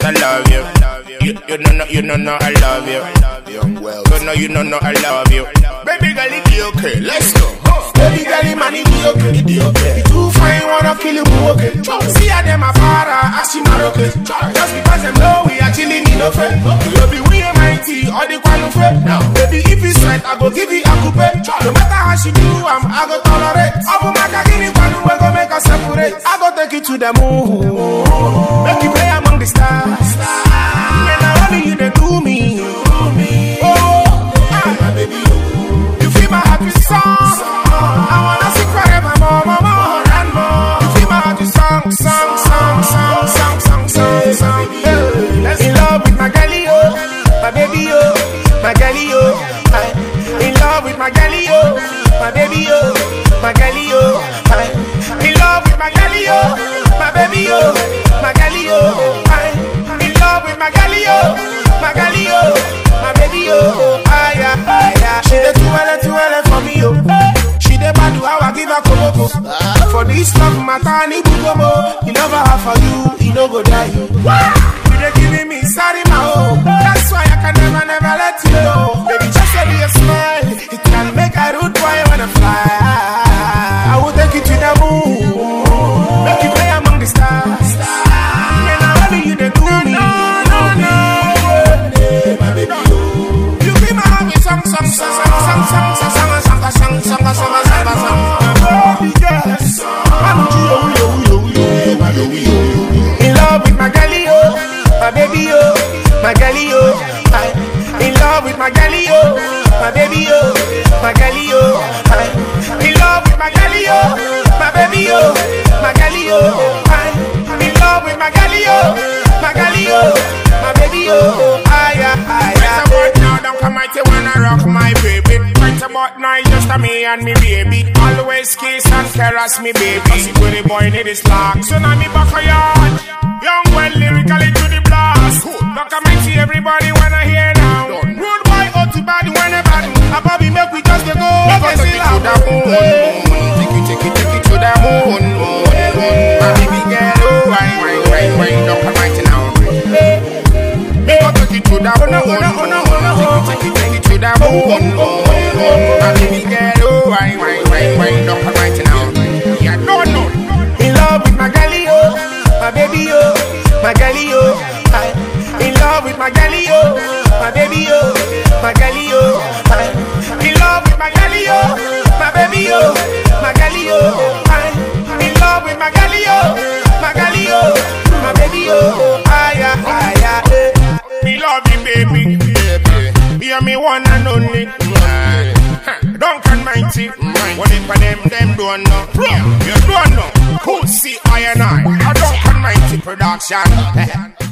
I love you. You know I love you. You know I love you. Baby girl, it be okay, let's go. Baby girl, man, it be okay. You too fine, wanna kill you, okay. See how them a para, as she not okay. Just because them know we actually need no friend. Baby, we ain't mighty, all the qualified. Baby, if it's right, I go give you a coupe. No matter how she do, I go tolerate. I go make her give me one, we go make her separate. I go take you to the moon, make you play among the stars. And now only you they do me. My baby, you feel my happy song. I wanna sing forever more and more. You feel my happy song. In love with my girlie, my baby, my girlie, in love with my girlie, my baby, my girlie, in love with my girlie, my baby, my girlie, in love with my girlie, my girlie, my baby, she dey too early for me, she dey bad how I give her koboko. For this love matter, ni bugomo. He love her for you, he no go die. You dey giving me sorry ma that's why I can never let you go. Baby, just say me a smile, it can make a rude boy wanna fly. I will take you to the moon, make you play among the stars. And now only you dey do me. In love with my girlie, my baby, my girlie, in love with my girlie, my baby, my girlie, in love with my girlie, my baby, my girlie, in love with my girlie, my girlie, my baby, now don't come out, you wanna rock my baby. Right about now, just a me and me baby. Always kiss and caress me baby. Cause it really boy need this lock. So now me back a yard. Young well lyrically to the blast. Don't come and see everybody wanna hear now. Rude boy out to bad when they bad. A Bobby make we just go. Take it to the moon. Take it to the moon. My baby girl, wine, don't come right now. Take it to the moon. Take it to the moon. My baby girl, wine, don't come right now. Yeah, no. In love with my girlie, my baby, my girlie, in love with my girlie, my baby, my girlie, in love with my girlie, my baby, my girlie, in love with my girlie, my girlie, my baby, me love you, baby. You're me one and only. Duncan Mighty. What if for them don't know? You don't know. Who see I and I? A Duncan Mighty production.